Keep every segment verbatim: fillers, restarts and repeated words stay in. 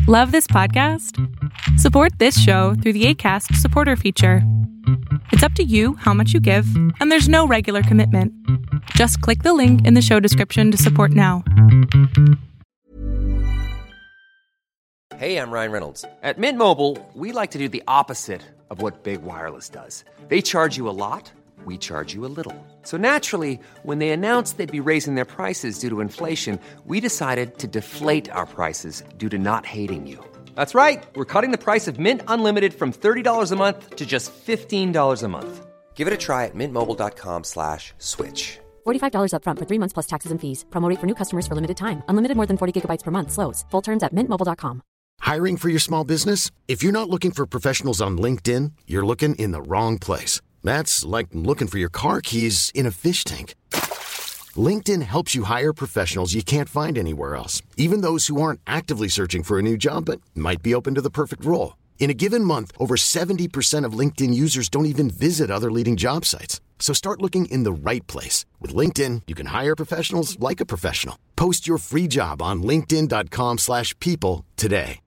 Love this podcast? Support this show through the Acast supporter feature. It's up to you how much you give, and there's no regular commitment. Just click the link in the show description to support now. Hey, I'm Ryan Reynolds. At Mint Mobile, we like to do the opposite of what Big Wireless does. They charge you a lot, we charge you a little. So naturally, when they announced they'd be raising their prices due to inflation, we decided to deflate our prices due to not hating you. That's right. We're cutting the price of Mint Unlimited from thirty dollars a month to just fifteen dollars a month. Give it a try at mintmobile.com slash switch. forty-five dollars up front for three months plus taxes and fees. Promo rate for new customers for limited time. Unlimited more than forty gigabytes per month. Slows full terms at mint mobile dot com. Hiring for your small business? If you're not looking for professionals on LinkedIn, you're looking in the wrong place. That's like looking for your car keys in a fish tank. LinkedIn helps you hire professionals you can't find anywhere else, even those who aren't actively searching for a new job but might be open to the perfect role. In a given month, over seventy percent of LinkedIn users don't even visit other leading job sites. So start looking in the right place. With LinkedIn, you can hire professionals like a professional. Post your free job on linkedin.com slash people today.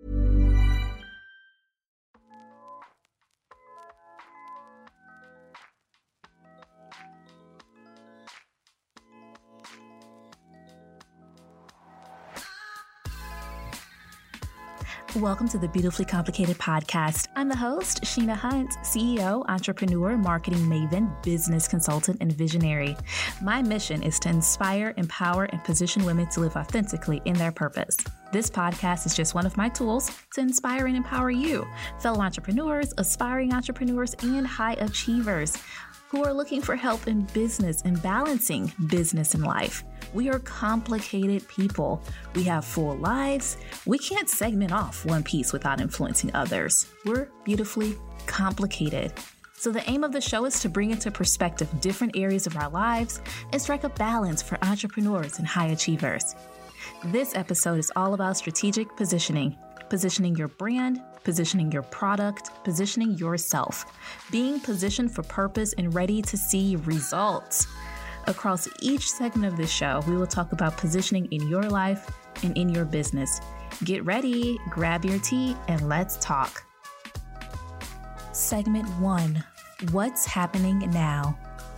Welcome to the Beautifully Complicated podcast. I'm the host, Sheena Hunt, C E O, entrepreneur, marketing maven, business consultant, and visionary. My mission is to inspire, empower, and position women to live authentically in their purpose. This podcast is just one of my tools to inspire and empower you, fellow entrepreneurs, aspiring entrepreneurs, and high achievers who are looking for help in business and balancing business and life. We are complicated people. We have full lives. We can't segment off one piece without influencing others. We're beautifully complicated. So the aim of the show is to bring into perspective different areas of our lives and strike a balance for entrepreneurs and high achievers. This episode is all about strategic positioning, positioning your brand, positioning your product, positioning yourself, being positioned for purpose and ready to see results. Across each segment of this show, we will talk about positioning in your life and in your business. Get ready, grab your tea, and let's talk. Segment one, what's happening now?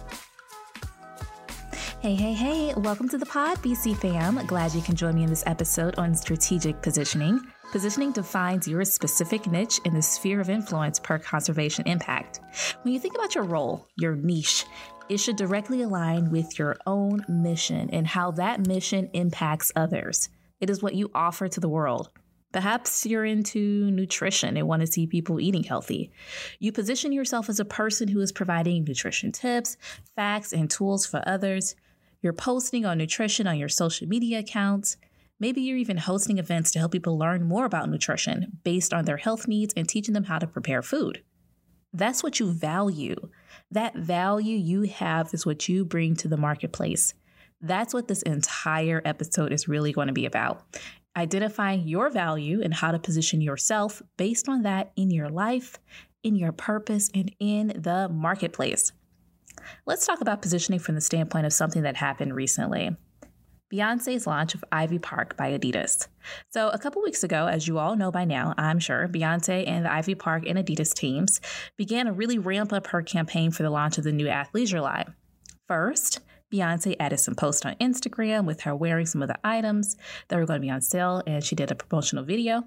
Hey, hey, hey, welcome to the pod, B C fam. Glad you can join me in this episode on strategic positioning. Positioning defines your specific niche in the sphere of influence per conservation impact. When you think about your role, your niche, it should directly align with your own mission and how that mission impacts others. It is what you offer to the world. Perhaps you're into nutrition and want to see people eating healthy. You position yourself as a person who is providing nutrition tips, facts, and tools for others. You're posting on nutrition on your social media accounts. Maybe you're even hosting events to help people learn more about nutrition based on their health needs and teaching them how to prepare food. That's what you value. That value you have is what you bring to the marketplace. That's what this entire episode is really going to be about. Identifying your value and how to position yourself based on that in your life, in your purpose, and in the marketplace. Let's talk about positioning from the standpoint of something that happened recently. Beyonce's launch of Ivy Park by Adidas. So a couple weeks ago, as you all know by now, I'm sure, Beyonce and the Ivy Park and Adidas teams began to really ramp up her campaign for the launch of the new athleisure line. First, Beyonce added some posts on Instagram with her wearing some of the items that were going to be on sale, and she did a promotional video.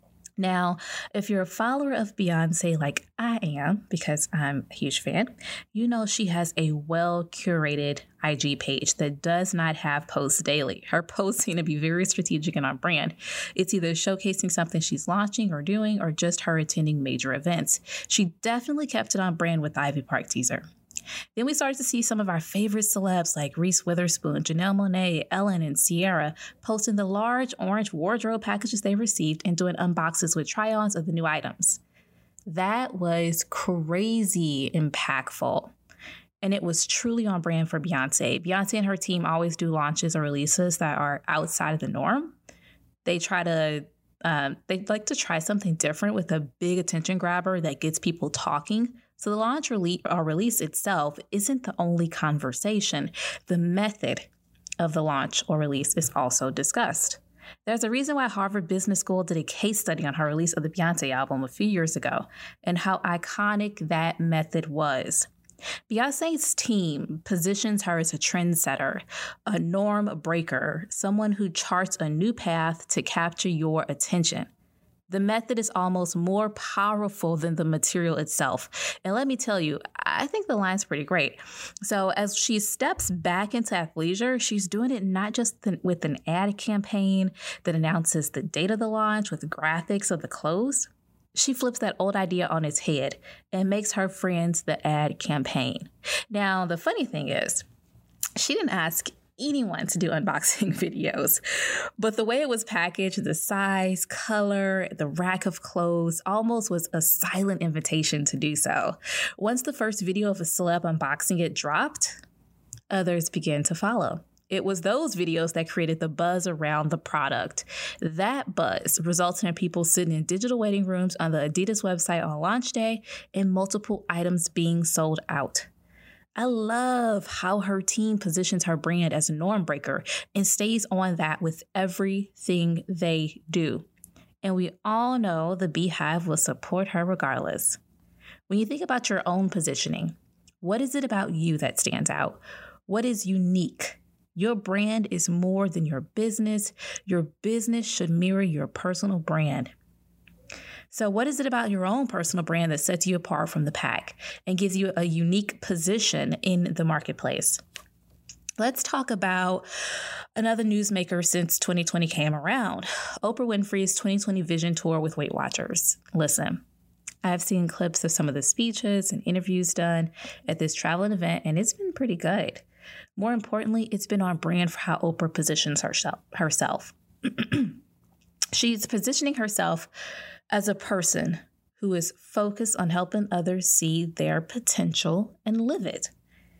Now, if you're a follower of Beyonce like I am, because I'm a huge fan, you know she has a well-curated I G page that does not have posts daily. Her posts seem to be very strategic and on brand. It's either showcasing something she's launching or doing or just her attending major events. She definitely kept it on brand with the Ivy Park teaser. Then we started to see some of our favorite celebs like Reese Witherspoon, Janelle Monáe, Ellen, and Ciara posting the large orange wardrobe packages they received and doing unboxes with try-ons of the new items. That was crazy impactful. And it was truly on brand for Beyonce. Beyonce and her team always do launches or releases that are outside of the norm. They try to, um, they like to try something different with a big attention grabber that gets people talking. So the launch rele- or release itself isn't the only conversation. The method of the launch or release is also discussed. There's a reason why Harvard Business School did a case study on her release of the Beyoncé album a few years ago and how iconic that method was. Beyoncé's team positions her as a trendsetter, a norm breaker, someone who charts a new path to capture your attention. The method is almost more powerful than the material itself. And let me tell you, I think the line's pretty great. So as she steps back into athleisure, she's doing it not just th- with an ad campaign that announces the date of the launch with graphics of the clothes. She flips that old idea on its head and makes her friends the ad campaign. Now, the funny thing is, she didn't ask anyone to do unboxing videos, but the way it was packaged, the size, color, the rack of clothes almost was a silent invitation to do so. Once the first video of a celeb unboxing it dropped, others began to follow. It was those videos that created the buzz around the product. That buzz resulted in people sitting in digital waiting rooms on the Adidas website on launch day and multiple items being sold out. I love how her team positions her brand as a norm breaker and stays on that with everything they do. And we all know the Beehive will support her regardless. When you think about your own positioning, what is it about you that stands out? What is unique? Your brand is more than your business. Your business should mirror your personal brand. So what is it about your own personal brand that sets you apart from the pack and gives you a unique position in the marketplace? Let's talk about another newsmaker since twenty twenty came around, Oprah Winfrey's twenty twenty Vision Tour with Weight Watchers. Listen, I've seen clips of some of the speeches and interviews done at this traveling event, and it's been pretty good. More importantly, it's been on brand for how Oprah positions herself. herself. She's positioning herself as a person who is focused on helping others see their potential and live it.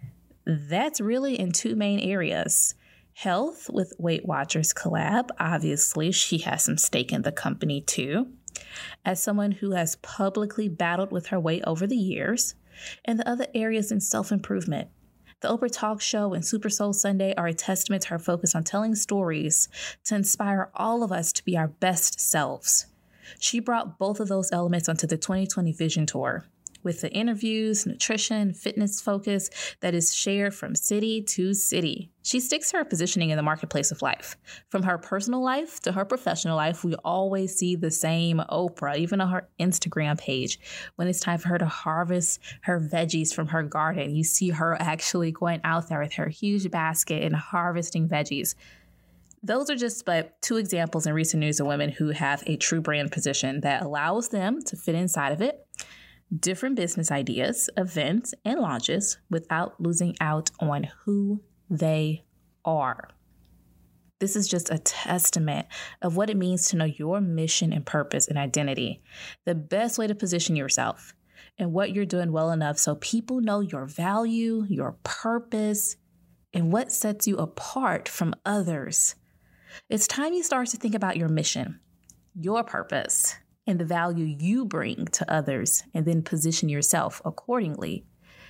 That's really in two main areas. Health with Weight Watchers collab. Obviously, she has some stake in the company too. As someone who has publicly battled with her weight over the years, and the other areas in self-improvement. The Oprah Talk Show and Super Soul Sunday are a testament to her focus on telling stories to inspire all of us to be our best selves. She brought both of those elements onto the twenty twenty Vision Tour with the interviews, nutrition, fitness focus that is shared from city to city. She sticks to her positioning in the marketplace of life. From her personal life to her professional life, we always see the same Oprah, even on her Instagram page. When it's time for her to harvest her veggies from her garden, you see her actually going out there with her huge basket and harvesting veggies. Those are just but two examples in recent news of women who have a true brand position that allows them to fit inside of it, different business ideas, events, and launches without losing out on who they are. This is just a testament of what it means to know your mission and purpose and identity, the best way to position yourself, and what you're doing well enough so people know your value, your purpose, and what sets you apart from others. It's time you start to think about your mission, your purpose, and the value you bring to others, and then position yourself accordingly.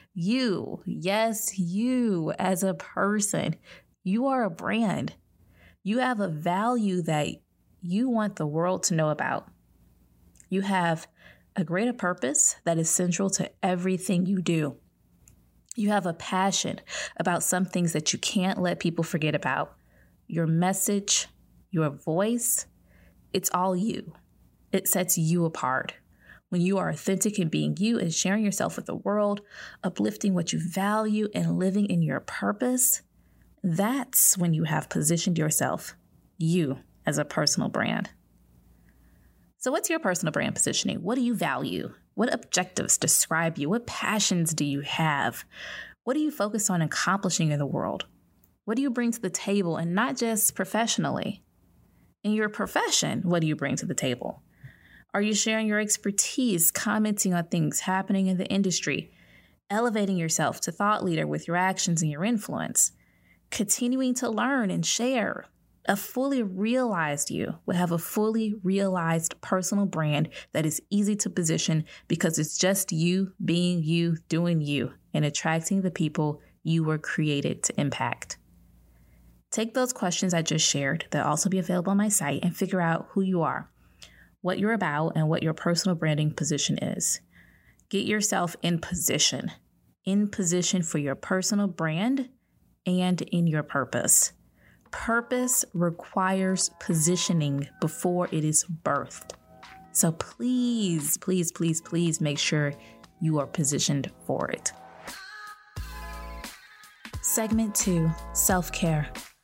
You, yes, you as a person, you are a brand. You have a value that you want the world to know about. You have a greater purpose that is central to everything you do. You have a passion about some things that you can't let people forget about. Your message, your voice, it's all you. It sets you apart. When you are authentic in being you and sharing yourself with the world, uplifting what you value and living in your purpose, that's when you have positioned yourself, you, as a personal brand. So what's your personal brand positioning? What do you value? What objectives describe you? What passions do you have? What do you focus on accomplishing in the world? What do you bring to the table, and not just professionally? In your profession, what do you bring to the table? Are you sharing your expertise, commenting on things happening in the industry, elevating yourself to thought leader with your actions and your influence, continuing to learn and share? A fully realized you will have a fully realized personal brand that is easy to position because it's just you being you, doing you, and attracting the people you were created to impact. Take those questions I just shared, they'll also be available on my site, and figure out who you are, what you're about, and what your personal branding position is. Get yourself in position, in position for your personal brand and in your purpose. Purpose requires positioning before it is birthed. So please, please, please, please make sure you are positioned for it. Segment two, self-care.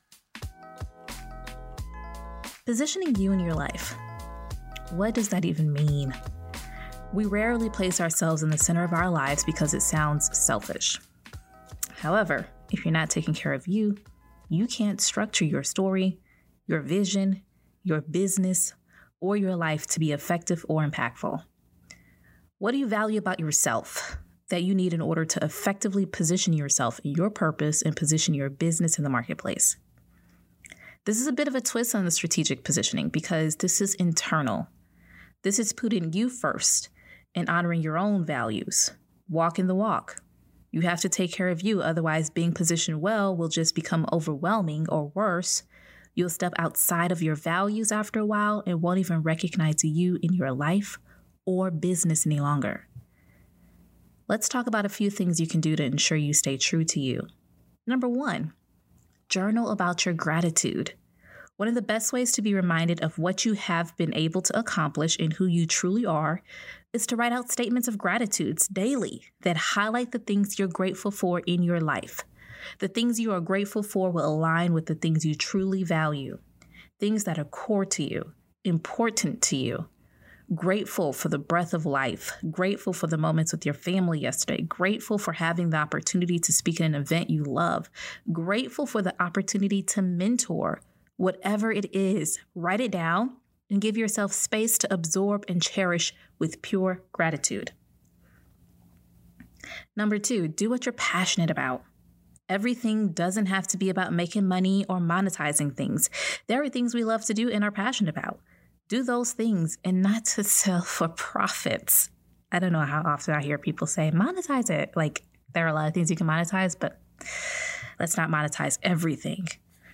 Positioning you in your life. What does that even mean? We rarely place ourselves in the center of our lives because it sounds selfish. However, if you're not taking care of you, you can't structure your story, your vision, your business, or your life to be effective or impactful. What do you value about yourself that you need in order to effectively position yourself in your purpose and position your business in the marketplace? This is a bit of a twist on the strategic positioning because this is internal. This is putting you first and honoring your own values. Walking the walk. You have to take care of you, otherwise being positioned well will just become overwhelming, or worse, you'll step outside of your values after a while and won't even recognize you in your life or business any longer. Let's talk about a few things you can do to ensure you stay true to you. Number one, journal about your gratitude. One of the best ways to be reminded of what you have been able to accomplish and who you truly are is to write out statements of gratitudes daily that highlight the things you're grateful for in your life. The things you are grateful for will align with the things you truly value, things that are core to you, important to you. Grateful for the breath of life, grateful for the moments with your family yesterday, grateful for having the opportunity to speak at an event you love, grateful for the opportunity to mentor. Whatever it is, write it down and give yourself space to absorb and cherish with pure gratitude. Number two, do what you're passionate about. Everything doesn't have to be about making money or monetizing things. There are things we love to do and are passionate about. Do those things and not to sell for profits. I don't know how often I hear people say, monetize it. Like, there are a lot of things you can monetize, but let's not monetize everything.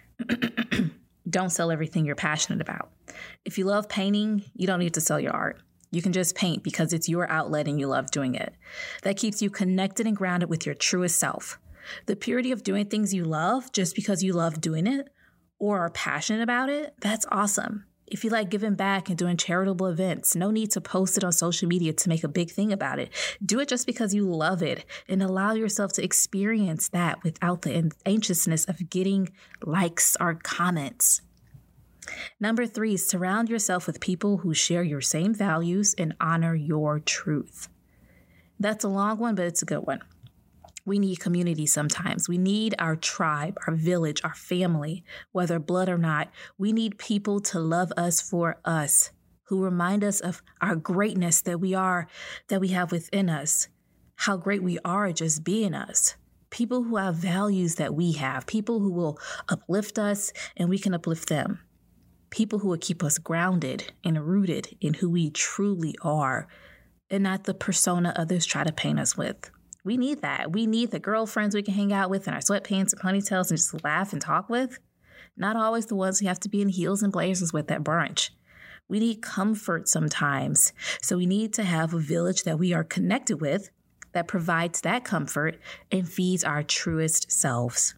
Don't sell everything you're passionate about. If you love painting, you don't need to sell your art. You can just paint because it's your outlet and you love doing it. That keeps you connected and grounded with your truest self. The purity of doing things you love just because you love doing it or are passionate about it, that's awesome. If you like giving back and doing charitable events, no need to post it on social media to make a big thing about it. Do it just because you love it and allow yourself to experience that without the anxiousness of getting likes or comments. Number three, surround yourself with people who share your same values and honor your truth. That's a long one, but it's a good one. We need community sometimes. We need our tribe, our village, our family, whether blood or not. We need people to love us for us, who remind us of our greatness that we are, that we have within us, how great we are just being us. People who have values that we have, people who will uplift us and we can uplift them. People who will keep us grounded and rooted in who we truly are and not the persona others try to paint us with. We need that. We need the girlfriends we can hang out with in our sweatpants and ponytails and just laugh and talk with. Not always the ones we have to be in heels and blazers with at brunch. We need comfort sometimes. So we need to have a village that we are connected with that provides that comfort and feeds our truest selves.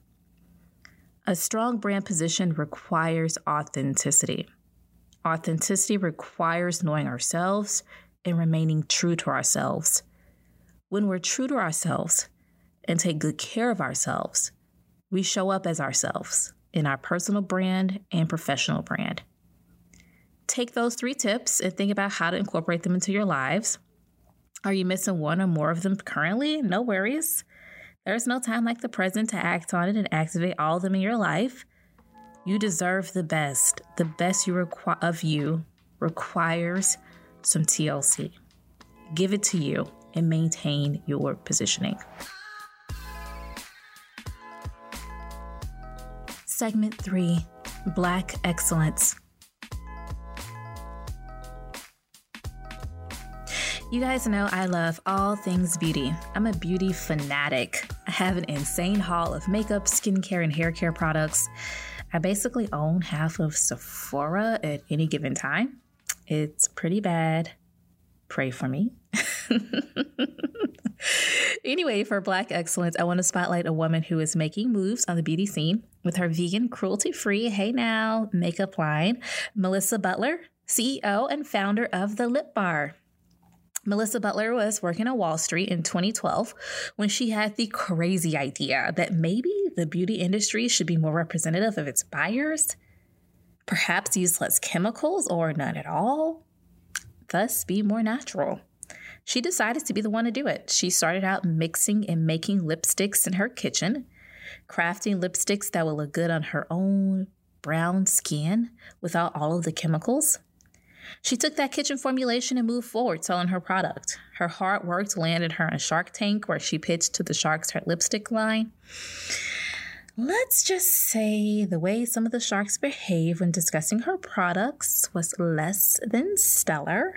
A strong brand position requires authenticity. Authenticity requires knowing ourselves and remaining true to ourselves. When we're true to ourselves and take good care of ourselves, we show up as ourselves in our personal brand and professional brand. Take those three tips and think about how to incorporate them into your lives. Are you missing one or more of them currently? No worries. There's no time like the present to act on it and activate all of them in your life. You deserve the best. The best you requ- of you requires some T L C. Give it to you and maintain your positioning. Segment three, Black Excellence. You guys know I love all things beauty. I'm a beauty fanatic. I have an insane haul of makeup, skincare, and hair care products. I basically own half of Sephora at any given time. It's pretty bad. Pray for me. Anyway, for Black Excellence, I want to spotlight a woman who is making moves on the beauty scene with her vegan, cruelty-free, hey now, makeup line, Melissa Butler, C E O and founder of The Lip Bar. Melissa Butler was working on Wall Street in twenty twelve when she had the crazy idea that maybe the beauty industry should be more representative of its buyers, perhaps use less chemicals or none at all, thus be more natural. She decided to be the one to do it. She started out mixing and making lipsticks in her kitchen, crafting lipsticks that would look good on her own brown skin without all of the chemicals. She took that kitchen formulation and moved forward selling her product. Her hard work landed her on Shark Tank, where she pitched to the sharks her lipstick line. Let's just say the way some of the sharks behave when discussing her products was less than stellar.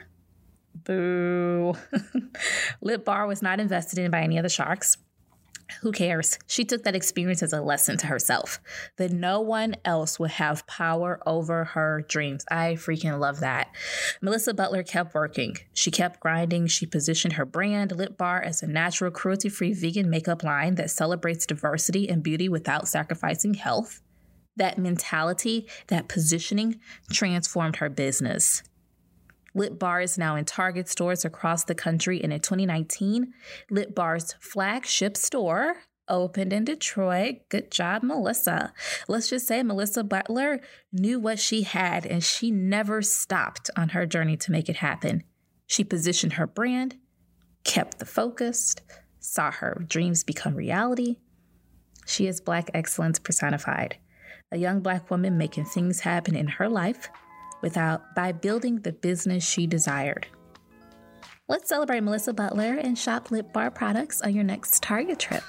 Boo. Lip Bar was not invested in by any of the sharks. Who cares? She took that experience as a lesson to herself, that no one else would have power over her dreams. I freaking love that. Melissa Butler kept working. She kept grinding. She positioned her brand, Lip Bar, as a natural, cruelty-free vegan makeup line that celebrates diversity and beauty without sacrificing health. That mentality, that positioning transformed her business. Lip Bar is now in Target stores across the country, and in twenty nineteen, Lip Bar's flagship store opened in Detroit. Good job, Melissa. Let's just say Melissa Butler knew what she had, and she never stopped on her journey to make it happen. She positioned her brand, kept the focus, saw her dreams become reality. She is Black excellence personified, a young Black woman making things happen in her life without by building the business she desired. Let's celebrate Melissa Butler and shop Lip Bar products on your next Target trip.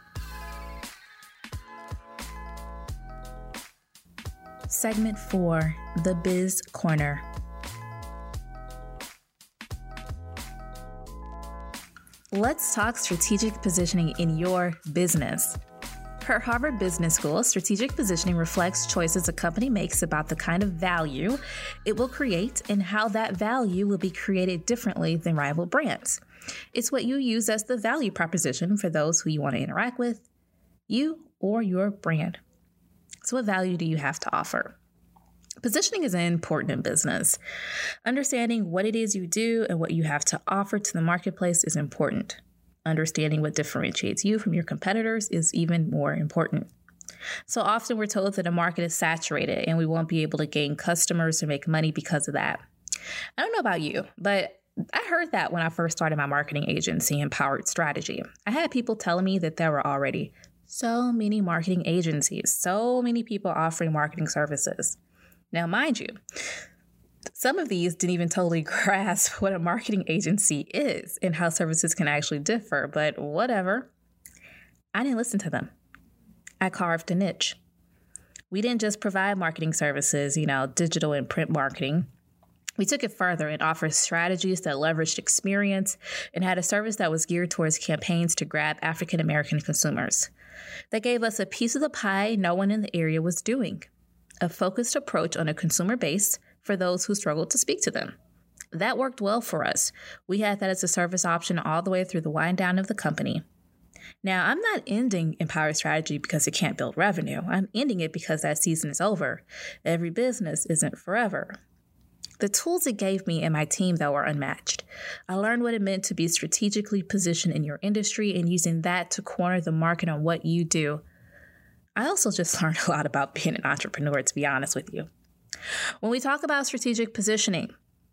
Segment four, the Biz Corner. Let's talk strategic positioning in your business. Per Harvard Business School, strategic positioning reflects choices a company makes about the kind of value it will create and how that value will be created differently than rival brands. It's what you use as the value proposition for those who you want to interact with, you or your brand. So what value do you have to offer? Positioning is important in business. Understanding what it is you do and what you have to offer to the marketplace is important. Understanding what differentiates you from your competitors is even more important. So often we're told that a market is saturated and we won't be able to gain customers or make money because of that. I don't know about you, but I heard that when I first started my marketing agency, Empowered Strategy. I had people telling me that there were already so many marketing agencies, so many people offering marketing services. Now, mind you, some of these didn't even totally grasp what a marketing agency is and how services can actually differ, but whatever. I didn't listen to them. I carved a niche. We didn't just provide marketing services, you know, digital and print marketing. We took it further and offered strategies that leveraged experience and had a service that was geared towards campaigns to grab African American consumers. That gave us a piece of the pie no one in the area was doing, a focused approach on a consumer base for those who struggled to speak to them. That worked well for us. We had that as a service option all the way through the wind down of the company. Now, I'm not ending Empowered Strategy because it can't build revenue. I'm ending it because that season is over. Every business isn't forever. The tools it gave me and my team, though, are unmatched. I learned what it meant to be strategically positioned in your industry and using that to corner the market on what you do. I also just learned a lot about being an entrepreneur, to be honest with you. When we talk about strategic positioning,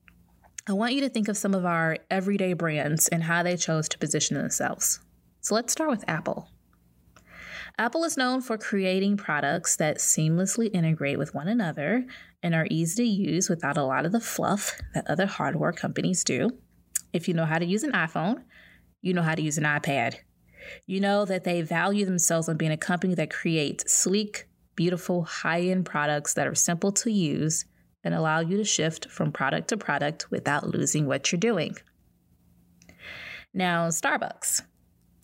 I want you to think of some of our everyday brands and how they chose to position themselves. So let's start with Apple. Apple is known for creating products that seamlessly integrate with one another and are easy to use without a lot of the fluff that other hardware companies do. If you know how to use an iPhone, you know how to use an iPad. You know that they value themselves on being a company that creates sleek, beautiful, high-end products that are simple to use and allow you to shift from product to product without losing what you're doing. Now, Starbucks.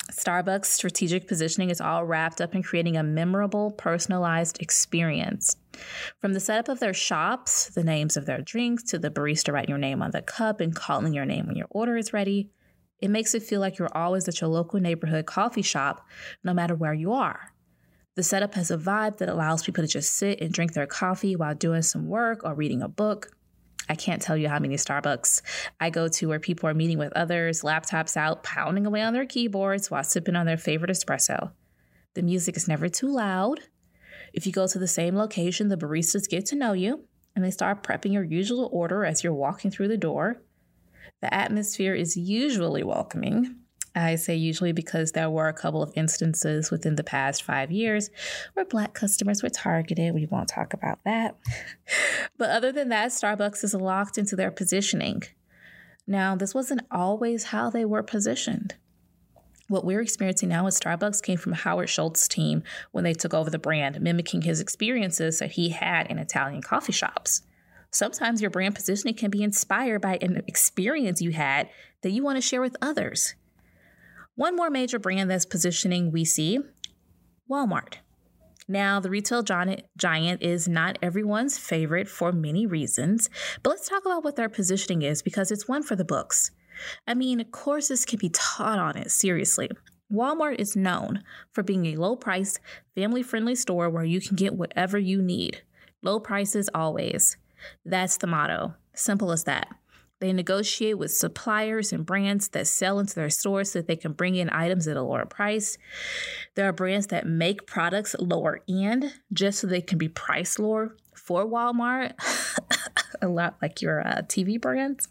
Starbucks' strategic positioning is all wrapped up in creating a memorable, personalized experience. From the setup of their shops, the names of their drinks, to the barista writing your name on the cup and calling your name when your order is ready, it makes it feel like you're always at your local neighborhood coffee shop, no matter where you are. The setup has a vibe that allows people to just sit and drink their coffee while doing some work or reading a book. I can't tell you how many Starbucks I go to where people are meeting with others, laptops out, pounding away on their keyboards while sipping on their favorite espresso. The music is never too loud. If you go to the same location, the baristas get to know you and they start prepping your usual order as you're walking through the door. The atmosphere is usually welcoming. I say usually because there were a couple of instances within the past five years where Black customers were targeted. We won't talk about that. But other than that, Starbucks is locked into their positioning. Now, this wasn't always how they were positioned. What we're experiencing now with Starbucks came from Howard Schultz's team when they took over the brand, mimicking his experiences that he had in Italian coffee shops. Sometimes your brand positioning can be inspired by an experience you had that you want to share with others. One more major brand that's positioning we see, Walmart. Now, the retail giant is not everyone's favorite for many reasons, but let's talk about what their positioning is because it's one for the books. I mean, courses can be taught on it, seriously. Walmart is known for being a low-priced, family-friendly store where you can get whatever you need. Low prices always. That's the motto. Simple as that. They negotiate with suppliers and brands that sell into their stores so that they can bring in items at a lower price. There are brands that make products lower end just so they can be priced lower for Walmart, a lot like your uh, T V brands.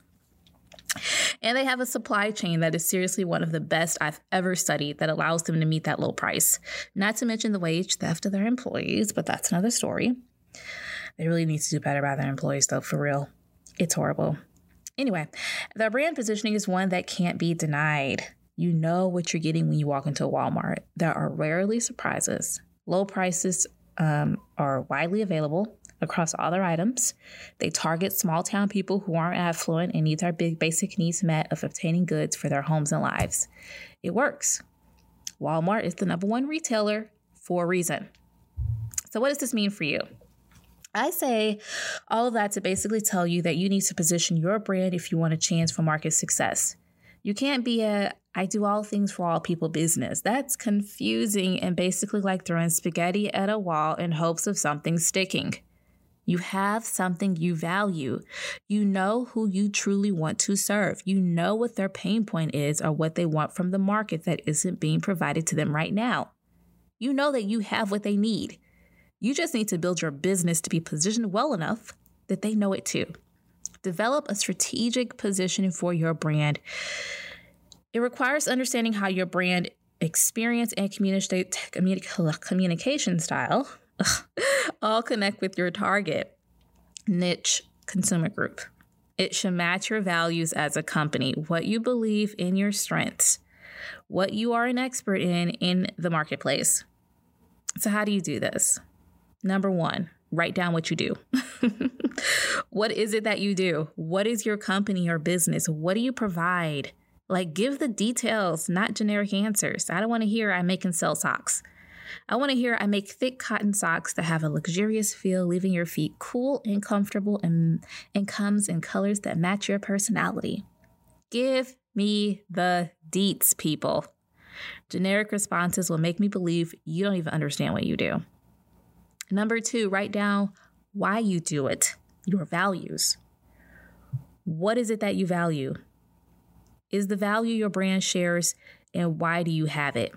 And they have a supply chain that is seriously one of the best I've ever studied that allows them to meet that low price. Not to mention the wage theft of their employees, but that's another story. They really need to do better by their employees, though, for real. It's horrible. Anyway, their brand positioning is one that can't be denied. You know what you're getting when you walk into a Walmart. There are rarely surprises. Low prices um, are widely available across all their items. They target small town people who aren't affluent and need their big basic needs met of obtaining goods for their homes and lives. It works. Walmart is the number one retailer for a reason. So what does this mean for you? I say all of that to basically tell you that you need to position your brand if you want a chance for market success. You can't be a I do all things for all people business. That's confusing and basically like throwing spaghetti at a wall in hopes of something sticking. You have something you value. You know who you truly want to serve. You know what their pain point is or what they want from the market that isn't being provided to them right now. You know that you have what they need. You just need to build your business to be positioned well enough that they know it too. Develop a strategic positioning for your brand. It requires understanding how your brand experience and communicate, communi- communication style all connect with your target niche consumer group. It should match your values as a company, what you believe in your strengths, what you are an expert in in the marketplace. So how do you do this? Number one, write down what you do. What is it that you do? What is your company or business? What do you provide? Like, give the details, not generic answers. I don't want to hear I make and sell socks. I want to hear I make thick cotton socks that have a luxurious feel, leaving your feet cool and comfortable and, and comes in colors that match your personality. Give me the deets, people. Generic responses will make me believe you don't even understand what you do. Number two, write down why you do it, your values. What is it that you value? Is the value your brand shares, and why do you have it?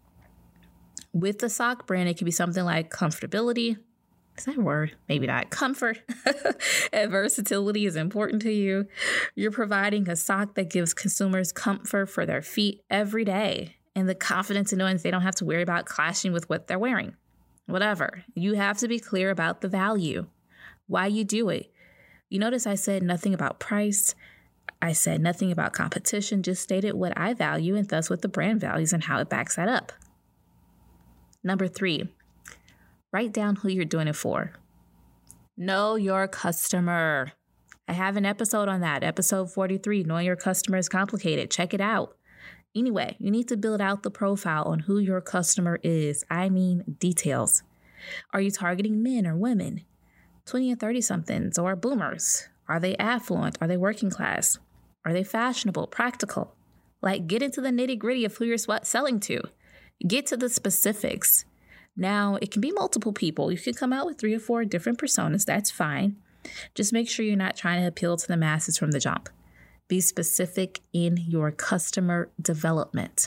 With the sock brand, it can be something like comfortability. Is that a word? Maybe not. Comfort and versatility is important to you. You're providing a sock that gives consumers comfort for their feet every day and the confidence in knowing that they don't have to worry about clashing with what they're wearing. Whatever. You have to be clear about the value, why you do it. You notice I said nothing about price. I said nothing about competition, just stated what I value and thus what the brand values and how it backs that up. Number three, write down who you're doing it for. Know your customer. I have an episode on that, episode forty-three, Knowing Your Customer is Complicated. Check it out. Anyway, you need to build out the profile on who your customer is. I mean details. Are you targeting men or women? twenty and thirty somethings or boomers? Are they affluent? Are they working class? Are they fashionable, practical? Like, get into the nitty gritty of who you're selling to. Get to the specifics. Now, it can be multiple people. You can come out with three or four different personas. That's fine. Just make sure you're not trying to appeal to the masses from the jump. Be specific in your customer development.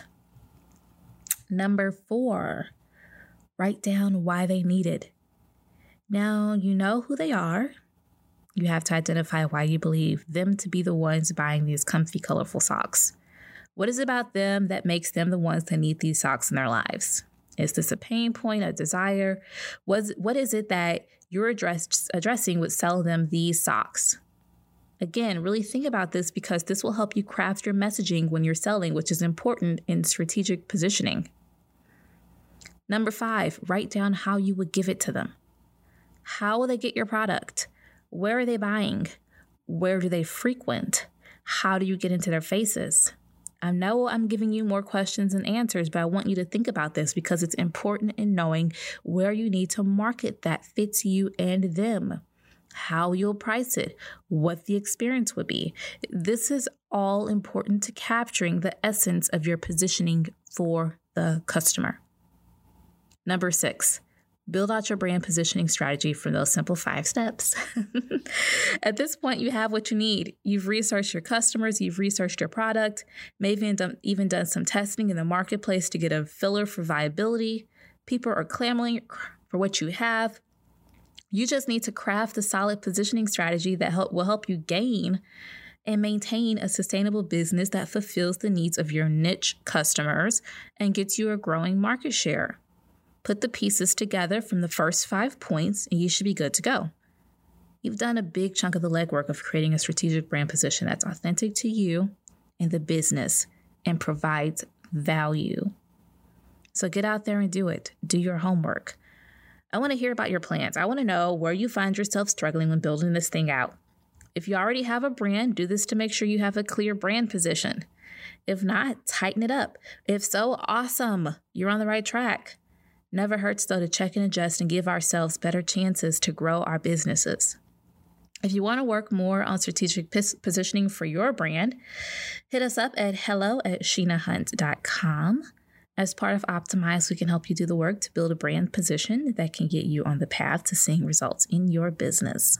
Number four, write down why they need it. Now, you know who they are. You have to identify why you believe them to be the ones buying these comfy, colorful socks. What is it about them that makes them the ones that need these socks in their lives? Is this a pain point, a desire? Was, what is it that you're address, addressing would sell them these socks? Again, really think about this because this will help you craft your messaging when you're selling, which is important in strategic positioning. Number five, write down how you would give it to them. How will they get your product? Where are they buying? Where do they frequent? How do you get into their faces? I know I'm giving you more questions and answers, but I want you to think about this because it's important in knowing where you need to market that fits you and them, how you'll price it, what the experience would be. This is all important to capturing the essence of your positioning for the customer. Number six, build out your brand positioning strategy from those simple five steps. At this point, you have what you need. You've researched your customers, you've researched your product, maybe even done, even done some testing in the marketplace to get a filler for viability. People are clamoring for what you have. You just need to craft a solid positioning strategy that help, will help you gain and maintain a sustainable business that fulfills the needs of your niche customers and gets you a growing market share. Put the pieces together from the first five points and you should be good to go. You've done a big chunk of the legwork of creating a strategic brand position that's authentic to you and the business and provides value. So get out there and do it. Do your homework. I want to hear about your plans. I want to know where you find yourself struggling when building this thing out. If you already have a brand, do this to make sure you have a clear brand position. If not, tighten it up. If so, awesome. You're on the right track. Never hurts, though, to check and adjust and give ourselves better chances to grow our businesses. If you want to work more on strategic pos- positioning for your brand, hit us up at hello at sheena hunt dot com. As part of Optimize, we can help you do the work to build a brand position that can get you on the path to seeing results in your business.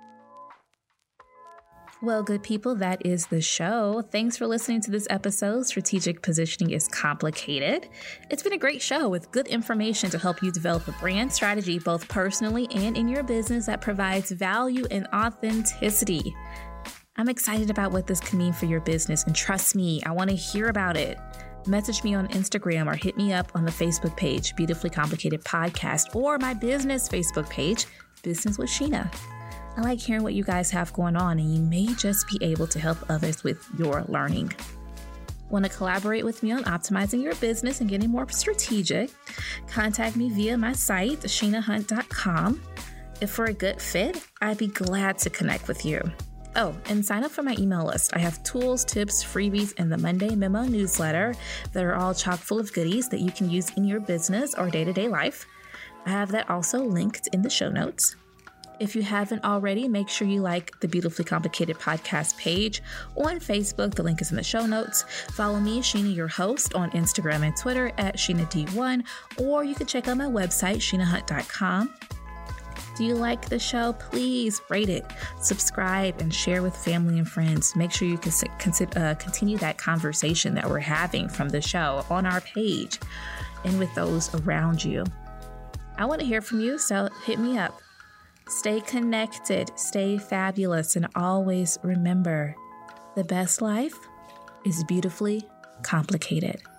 Well, good people, that is the show. Thanks for listening to this episode. Strategic positioning is complicated. It's been a great show with good information to help you develop a brand strategy, both personally and in your business, that provides value and authenticity. I'm excited about what this can mean for your business, and trust me, I want to hear about it. Message me on Instagram or hit me up on the Facebook page, Beautifully Complicated Podcast, or my business Facebook page, Business with Sheena. I like hearing what you guys have going on, and you may just be able to help others with your learning. Want to collaborate with me on optimizing your business and getting more strategic? Contact me via my site, sheena hunt dot com. If we're a good fit, I'd be glad to connect with you. Oh, and sign up for my email list. I have tools, tips, freebies, and the Monday Memo newsletter that are all chock full of goodies that you can use in your business or day-to-day life. I have that also linked in the show notes. If you haven't already, make sure you like the Beautifully Complicated Podcast page on Facebook. The link is in the show notes. Follow me, Sheena, your host, on Instagram and Twitter at Sheena D one, or you can check out my website, sheena hunt dot com. Do you like the show? Please rate it, subscribe, and share with family and friends. Make sure you can consider, uh, continue that conversation that we're having from the show on our page and with those around you. I want to hear from you, so hit me up. Stay connected, stay fabulous, and always remember, the best life is beautifully complicated.